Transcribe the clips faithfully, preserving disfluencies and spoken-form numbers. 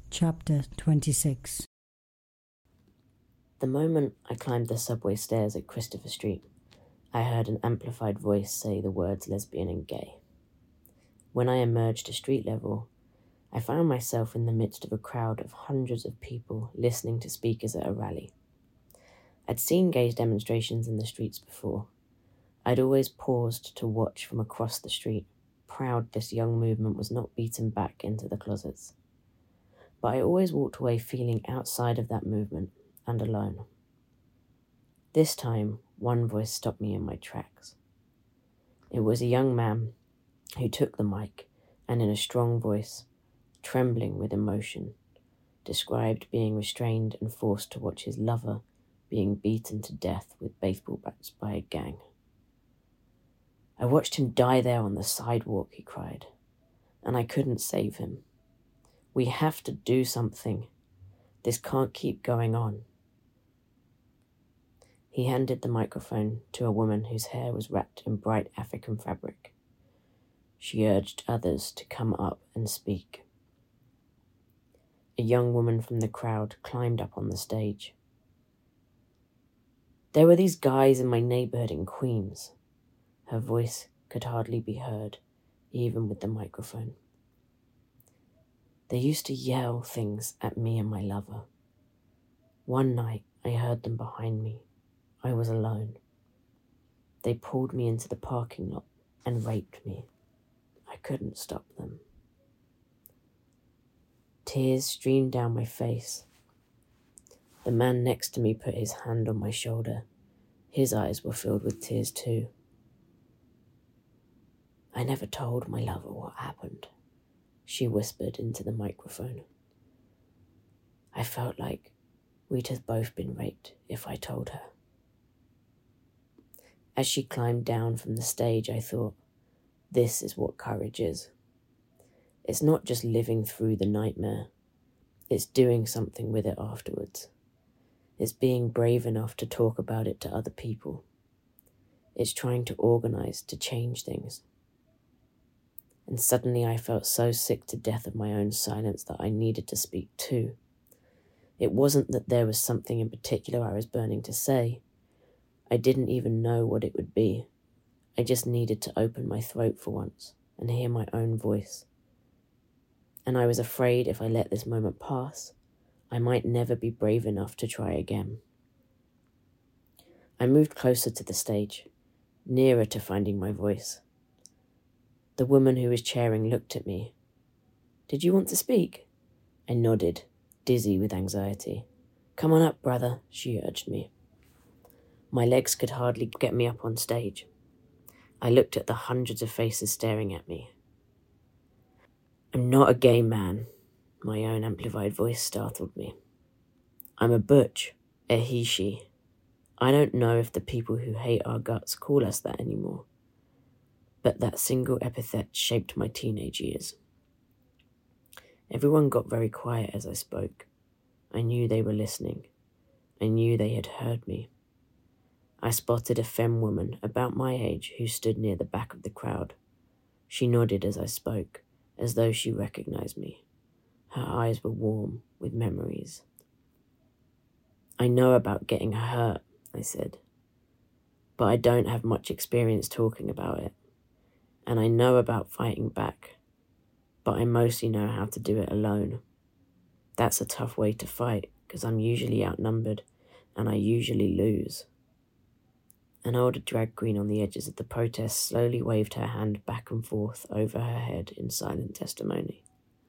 Chapter twenty-six. The moment I climbed the subway stairs at Christopher Street, I heard an amplified voice say the words lesbian and gay. When I emerged to street level, I found myself in the midst of a crowd of hundreds of people listening to speakers at a rally. I'd seen gay demonstrations in the streets before. I'd always paused to watch from across the street, proud this young movement was not beaten back into the closets. But I always walked away feeling outside of that movement and alone. This time, one voice stopped me in my tracks. It was a young man who took the mic and in a strong voice, trembling with emotion, described being restrained and forced to watch his lover being beaten to death with baseball bats by a gang. I watched him die there on the sidewalk, he cried, and I couldn't save him. We have to do something. This can't keep going on. He handed the microphone to a woman whose hair was wrapped in bright African fabric. She urged others to come up and speak. A young woman from the crowd climbed up on the stage. There were these guys in my neighborhood in Queens. Her voice could hardly be heard, even with the microphone. They used to yell things at me and my lover. One night, I heard them behind me. I was alone. They pulled me into the parking lot and raped me. I couldn't stop them. Tears streamed down my face. The man next to me put his hand on my shoulder. His eyes were filled with tears too. I never told my lover what happened, she whispered into the microphone. I felt like we'd have both been raped if I told her. As she climbed down from the stage, I thought, this is what courage is. It's not just living through the nightmare. It's doing something with it afterwards. It's being brave enough to talk about it to other people. It's trying to organize to change things. And suddenly I felt so sick to death of my own silence that I needed to speak too. It wasn't that there was something in particular I was burning to say. I didn't even know what it would be. I just needed to open my throat for once and hear my own voice. And I was afraid if I let this moment pass, I might never be brave enough to try again. I moved closer to the stage, nearer to finding my voice. The woman who was chairing looked at me. Did you want to speak? I nodded, dizzy with anxiety. Come on up, brother, she urged me. My legs could hardly get me up on stage. I looked at the hundreds of faces staring at me. I'm not a gay man, my own amplified voice startled me. I'm a butch, a he, she. I don't know if the people who hate our guts call us that anymore. But that single epithet shaped my teenage years. Everyone got very quiet as I spoke. I knew they were listening. I knew they had heard me. I spotted a femme woman about my age who stood near the back of the crowd. She nodded as I spoke, as though she recognized me. Her eyes were warm with memories. I know about getting hurt, I said, but I don't have much experience talking about it. And I know about fighting back, but I mostly know how to do it alone. That's a tough way to fight, because I'm usually outnumbered, and I usually lose. An older drag queen on the edges of the protest slowly waved her hand back and forth over her head in silent testimony.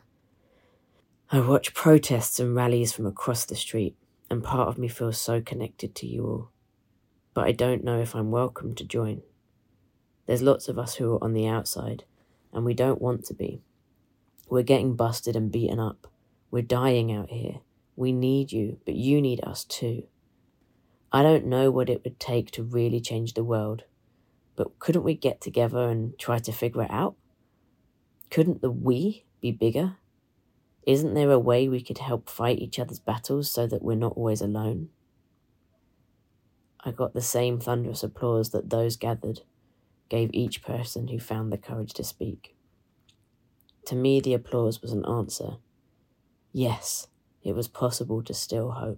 I watch protests and rallies from across the street, and part of me feels so connected to you all. But I don't know if I'm welcome to join. There's lots of us who are on the outside, and we don't want to be. We're getting busted and beaten up. We're dying out here. We need you, but you need us too. I don't know what it would take to really change the world, but couldn't we get together and try to figure it out? Couldn't the we be bigger? Isn't there a way we could help fight each other's battles so that we're not always alone? I got the same thunderous applause that those gathered gave each person who found the courage to speak. To me, the applause was an answer. Yes, it was possible to still hope.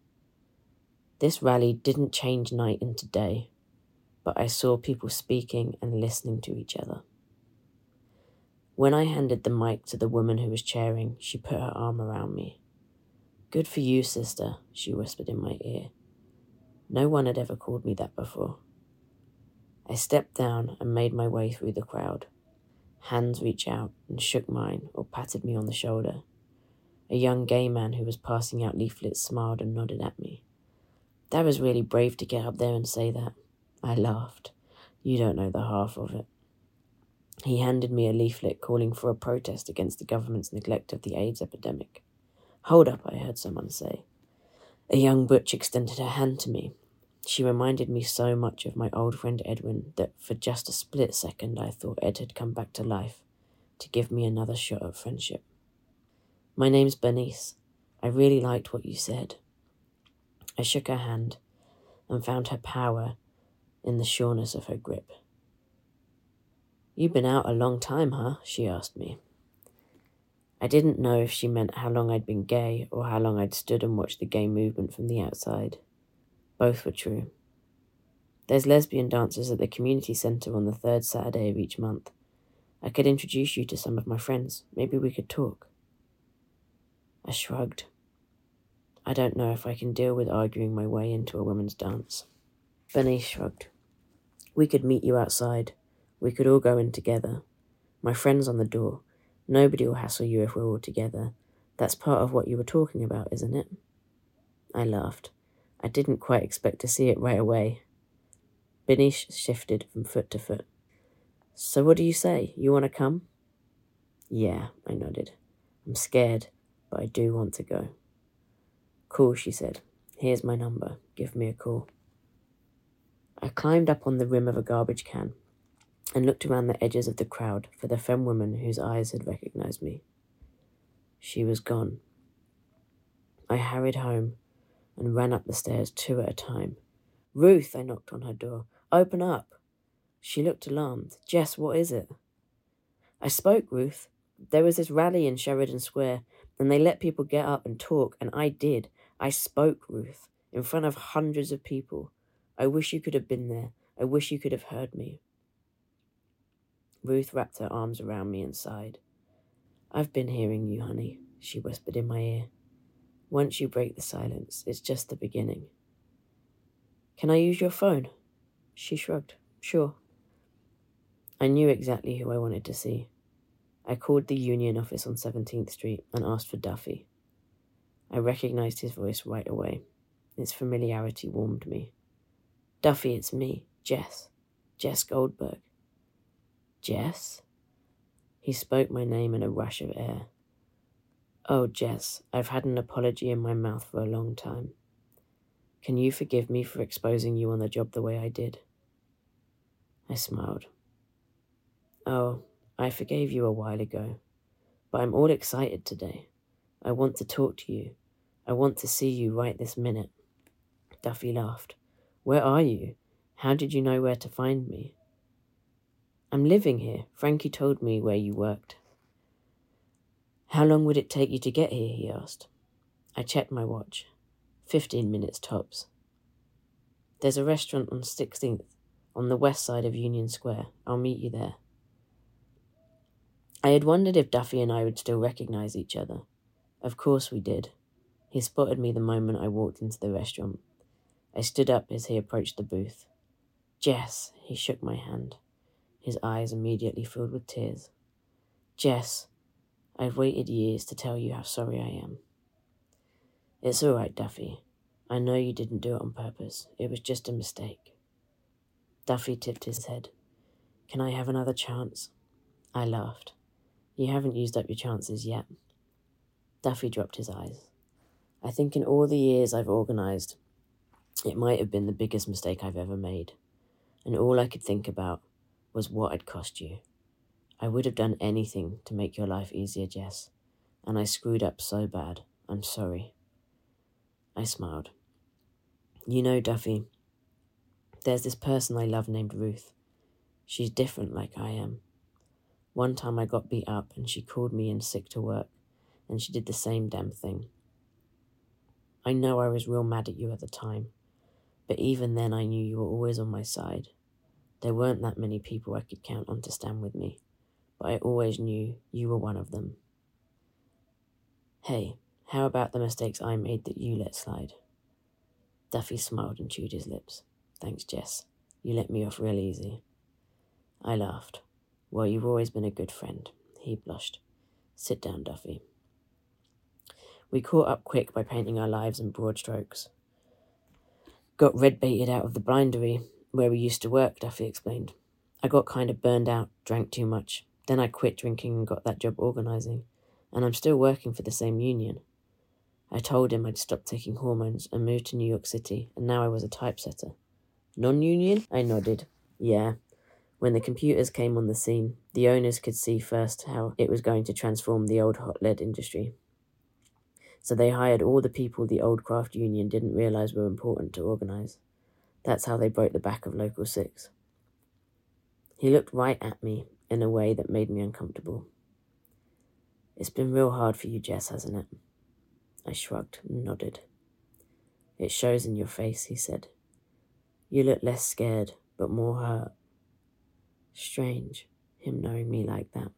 This rally didn't change night into day, but I saw people speaking and listening to each other. When I handed the mic to the woman who was chairing, she put her arm around me. "Good for you, sister," she whispered in my ear. No one had ever called me that before. I stepped down and made my way through the crowd. Hands reached out and shook mine or patted me on the shoulder. A young gay man who was passing out leaflets smiled and nodded at me. "That was really brave to get up there and say that." I laughed. "You don't know the half of it." He handed me a leaflet calling for a protest against the government's neglect of the AIDS epidemic. "Hold up," I heard someone say. A young butch extended her hand to me. She reminded me so much of my old friend Edwin that for just a split second I thought Ed had come back to life to give me another shot at friendship. "My name's Bernice. I really liked what you said." I shook her hand and found her power in the sureness of her grip. "You've been out a long time, huh?" she asked me. I didn't know if she meant how long I'd been gay or how long I'd stood and watched the gay movement from the outside. Both were true. "There's lesbian dances at the community centre on the third Saturday of each month. I could introduce you to some of my friends. Maybe we could talk." I shrugged. I don't know if I can deal with arguing my way into a women's dance. Bernice shrugged. "We could meet you outside. We could all go in together. My friend's on the door. Nobody will hassle you if we're all together. That's part of what you were talking about, isn't it?" I laughed. I didn't quite expect to see it right away. Bernice shifted from foot to foot. "So what do you say? You want to come?" "Yeah," I nodded. "I'm scared, but I do want to go." "Cool," she said. "Here's my number. Give me a call." I climbed up on the rim of a garbage can and looked around the edges of the crowd for the femme woman whose eyes had recognized me. She was gone. I hurried home and ran up the stairs two at a time. "Ruth," I knocked on her door. "Open up." She looked alarmed. "Jess, what is it?" "I spoke, Ruth. There was this rally in Sheridan Square, and they let people get up and talk, and I did. I spoke, Ruth, in front of hundreds of people. I wish you could have been there. I wish you could have heard me." Ruth wrapped her arms around me and sighed. "I've been hearing you, honey," she whispered in my ear. "Once you break the silence, it's just the beginning." "Can I use your phone?" She shrugged. "Sure." I knew exactly who I wanted to see. I called the union office on seventeenth Street and asked for Duffy. I recognized his voice right away. Its familiarity warmed me. "Duffy, it's me, Jess. Jess Goldberg." "Jess?" He spoke my name in a rush of air. "Oh, Jess, I've had an apology in my mouth for a long time. Can you forgive me for exposing you on the job the way I did?" I smiled. "Oh, I forgave you a while ago, but I'm all excited today. I want to talk to you. I want to see you right this minute." Duffy laughed. "Where are you? How did you know where to find me?" "I'm living here. Frankie told me where you worked." "How long would it take you to get here?" he asked. I checked my watch. Fifteen minutes tops. "There's a restaurant on sixteenth, on the west side of Union Square. I'll meet you there." I had wondered if Duffy and I would still recognize each other. Of course we did. He spotted me the moment I walked into the restaurant. I stood up as he approached the booth. "Jess," he shook my hand. His eyes immediately filled with tears. "Jess, I've waited years to tell you how sorry I am." "It's all right, Duffy. I know you didn't do it on purpose. It was just a mistake." Duffy tipped his head. "Can I have another chance?" I laughed. "You haven't used up your chances yet." Duffy dropped his eyes. "I think in all the years I've organized, it might have been the biggest mistake I've ever made. And all I could think about was what I'd cost you. I would have done anything to make your life easier, Jess. And I screwed up so bad. I'm sorry." I smiled. "You know, Duffy, there's this person I love named Ruth. She's different like I am. One time I got beat up and she called me in sick to work, and she did the same damn thing. I know I was real mad at you at the time, but even then I knew you were always on my side. There weren't that many people I could count on to stand with me, but I always knew you were one of them. Hey, how about the mistakes I made that you let slide? Duffy smiled and chewed his lips. Thanks, Jess. You let me off real easy. I laughed. Well, you've always been a good friend. He blushed. Sit down, Duffy. We caught up quick by painting our lives in broad strokes. Got red-baited out of the blindery where we used to work, Duffy explained. I got kind of burned out, drank too much. Then I quit drinking and got that job organising, and I'm still working for the same union. I told him I'd stopped taking hormones and moved to New York City, and now I was a typesetter. Non-union? I nodded. Yeah. When the computers came on the scene, the owners could see first how it was going to transform the old hot lead industry. So they hired all the people the old craft union didn't realise were important to organise. That's how they broke the back of Local six. He looked right at me in a way that made me uncomfortable. It's been real hard for you, Jess, hasn't it? I shrugged and nodded. It shows in your face, he said. You look less scared, but more hurt. Strange, him knowing me like that.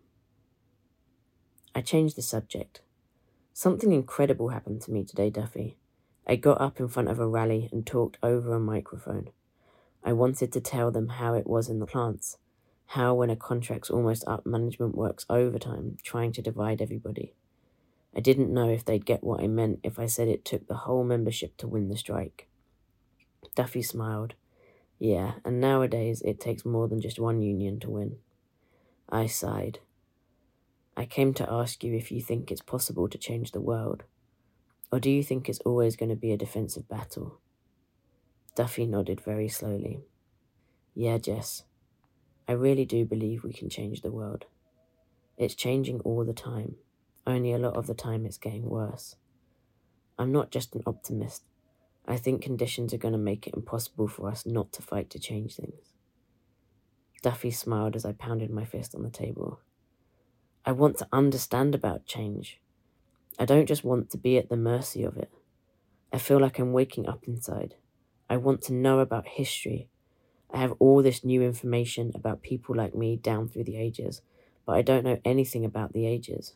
I changed the subject. Something incredible happened to me today, Duffy. I got up in front of a rally and talked over a microphone. I wanted to tell them how it was in the plants, how when a contract's almost up, management works overtime, trying to divide everybody. I didn't know if they'd get what I meant if I said it took the whole membership to win the strike. Duffy smiled. Yeah, and nowadays it takes more than just one union to win. I sighed. I came to ask you if you think it's possible to change the world, or do you think it's always going to be a defensive battle? Duffy nodded very slowly. Yeah, Jess, I really do believe we can change the world. It's changing all the time, only a lot of the time it's getting worse. I'm not just an optimist. I think conditions are going to make it impossible for us not to fight to change things. Duffy smiled as I pounded my fist on the table. I want to understand about change. I don't just want to be at the mercy of it. I feel like I'm waking up inside. I want to know about history. I have all this new information about people like me down through the ages, but I don't know anything about the ages.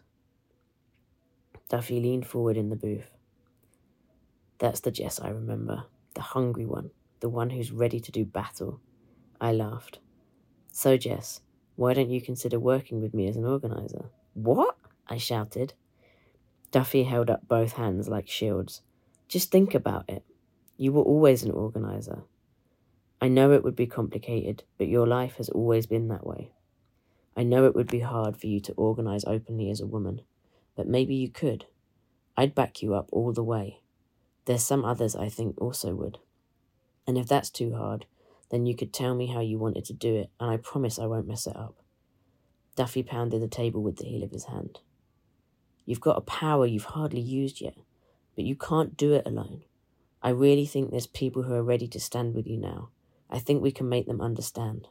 Duffy leaned forward in the booth. That's the Jess I remember, the hungry one, the one who's ready to do battle. I laughed. So, Jess, why don't you consider working with me as an organiser? What? I shouted. Duffy held up both hands like shields. Just think about it. You were always an organiser. I know it would be complicated, but your life has always been that way. I know it would be hard for you to organise openly as a woman, but maybe you could. I'd back you up all the way. There's some others I think also would. And if that's too hard, then you could tell me how you wanted to do it, and I promise I won't mess it up. Duffy pounded the table with the heel of his hand. You've got a power you've hardly used yet, but you can't do it alone. I really think there's people who are ready to stand with you now. I think we can make them understand.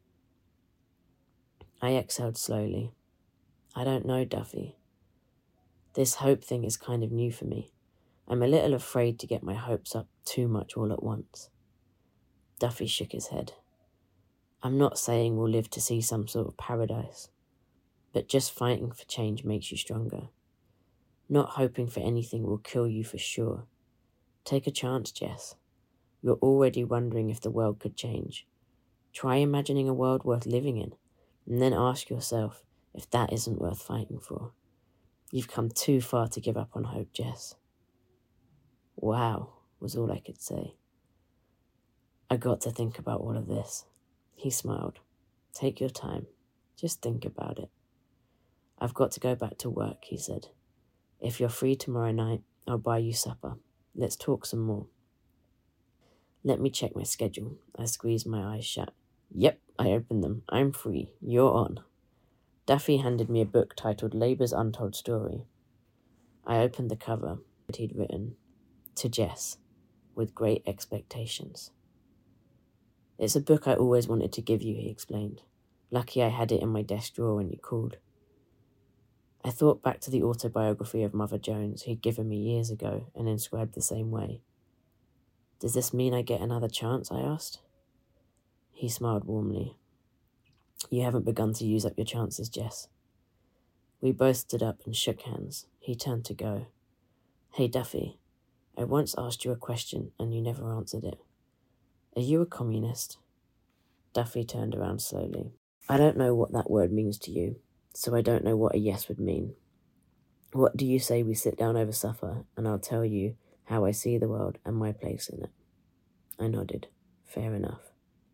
I exhaled slowly. I don't know, Duffy. This hope thing is kind of new for me. I'm a little afraid to get my hopes up too much all at once. Duffy shook his head. I'm not saying we'll live to see some sort of paradise, but just fighting for change makes you stronger. Not hoping for anything will kill you for sure. Take a chance, Jess. You're already wondering if the world could change. Try imagining a world worth living in, and then ask yourself if that isn't worth fighting for. You've come too far to give up on hope, Jess. Wow, was all I could say. I got to think about all of this. He smiled. Take your time. Just think about it. I've got to go back to work, he said. If you're free tomorrow night, I'll buy you supper. Let's talk some more. Let me check my schedule. I squeezed my eyes shut. Yep, I opened them. I'm free. You're on. Duffy handed me a book titled Labour's Untold Story. I opened the cover that he'd written, To Jess, with great expectations. It's a book I always wanted to give you, he explained. Lucky I had it in my desk drawer when you called. I thought back to the autobiography of Mother Jones he'd given me years ago and inscribed the same way. Does this mean I get another chance? I asked. He smiled warmly. You haven't begun to use up your chances, Jess. We both stood up and shook hands. He turned to go. Hey, Duffy, I once asked you a question and you never answered it. Are you a communist? Duffy turned around slowly. I don't know what that word means to you, so I don't know what a yes would mean. What do you say we sit down over supper and I'll tell you how I see the world and my place in it? I nodded. Fair enough.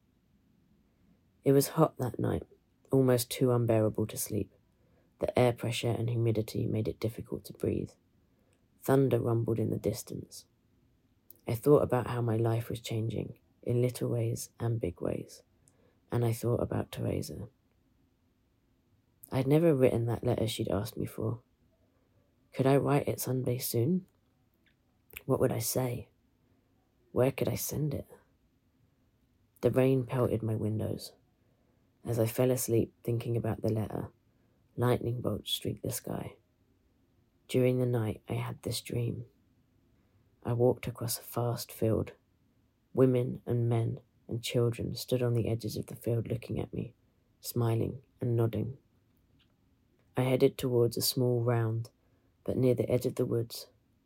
It was hot that night, almost too unbearable to sleep. The air pressure and humidity made it difficult to breathe. Thunder rumbled in the distance. I thought about how my life was changing, in little ways and big ways, and I thought about Teresa. I'd never written that letter she'd asked me for. Could I write it Sunday soon? What would I say? Where could I send it? The rain pelted my windows. As I fell asleep thinking about the letter, lightning bolts streaked the sky. During the night, I had this dream. I walked across a vast field. Women and men and children stood on the edges of the field looking at me, smiling and nodding. I headed towards a small round, but near the edge of the woods.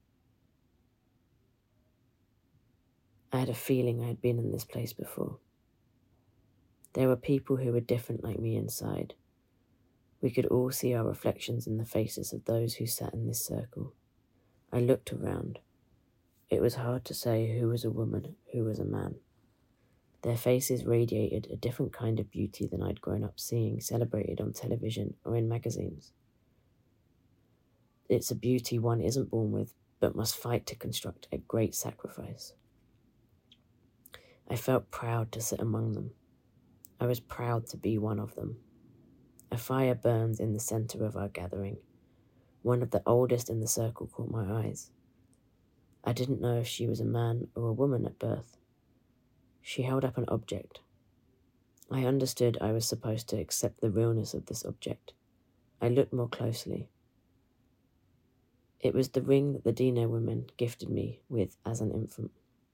I had a feeling I had been in this place before. There were people who were different like me inside. We could all see our reflections in the faces of those who sat in this circle. I looked around. It was hard to say who was a woman, who was a man. Their faces radiated a different kind of beauty than I'd grown up seeing celebrated on television or in magazines. It's a beauty one isn't born with, but must fight to construct at great sacrifice. I felt proud to sit among them. I was proud to be one of them. A fire burned in the centre of our gathering. One of the oldest in the circle caught my eyes. I didn't know if she was a man or a woman at birth. She held up an object. I understood I was supposed to accept the realness of this object. I looked more closely. It was the ring that the Dino women gifted me with as an infant.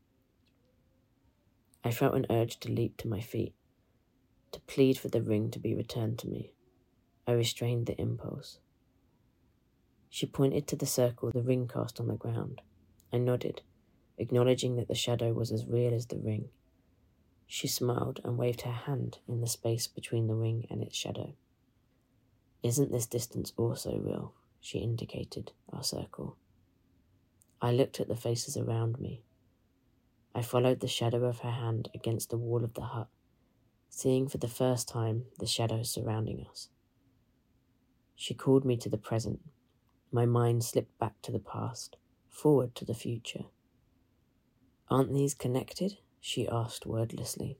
I felt an urge to leap to my feet, to plead for the ring to be returned to me. I restrained the impulse. She pointed to the circle the ring cast on the ground. I nodded, acknowledging that the shadow was as real as the ring. She smiled and waved her hand in the space between the ring and its shadow. Isn't this distance also real? She indicated our circle. I looked at the faces around me. I followed the shadow of her hand against the wall of the hut, seeing for the first time the shadows surrounding us. She called me to the present. My mind slipped back to the past, forward to the future. Aren't these connected? She asked wordlessly.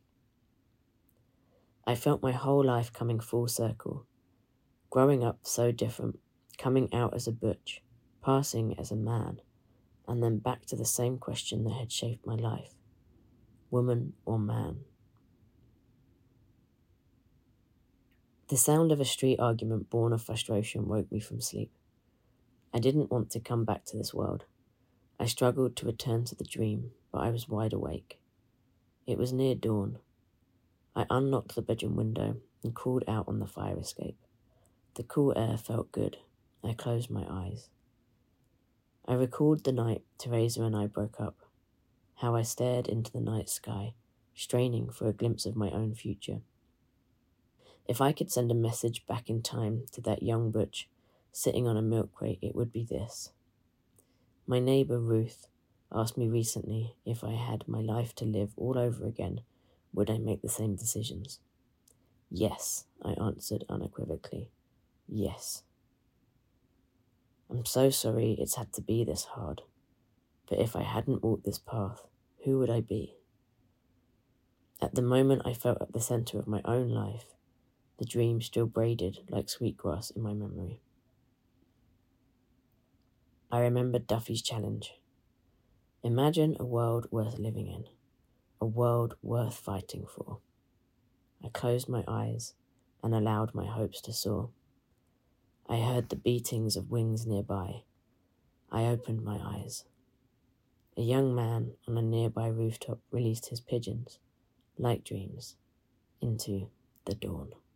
I felt my whole life coming full circle, growing up so different, coming out as a butch, passing as a man, and then back to the same question that had shaped my life. Woman or man? The sound of a street argument born of frustration woke me from sleep. I didn't want to come back to this world. I struggled to return to the dream, but I was wide awake. It was near dawn. I unlocked the bedroom window and crawled out on the fire escape. The cool air felt good. I closed my eyes. I recalled the night Teresa and I broke up, how I stared into the night sky, straining for a glimpse of my own future. If I could send a message back in time to that young butch sitting on a milk crate, it would be this. My neighbour Ruth asked me recently if I had my life to live all over again, would I make the same decisions? Yes, I answered unequivocally. Yes. I'm so sorry it's had to be this hard, but if I hadn't walked this path, who would I be? At the moment I felt at the centre of my own life, the dream still braided like sweetgrass in my memory. I remembered Duffy's challenge. Imagine a world worth living in, a world worth fighting for. I closed my eyes and allowed my hopes to soar. I heard the beatings of wings nearby. I opened my eyes. A young man on a nearby rooftop released his pigeons, like dreams, into the dawn.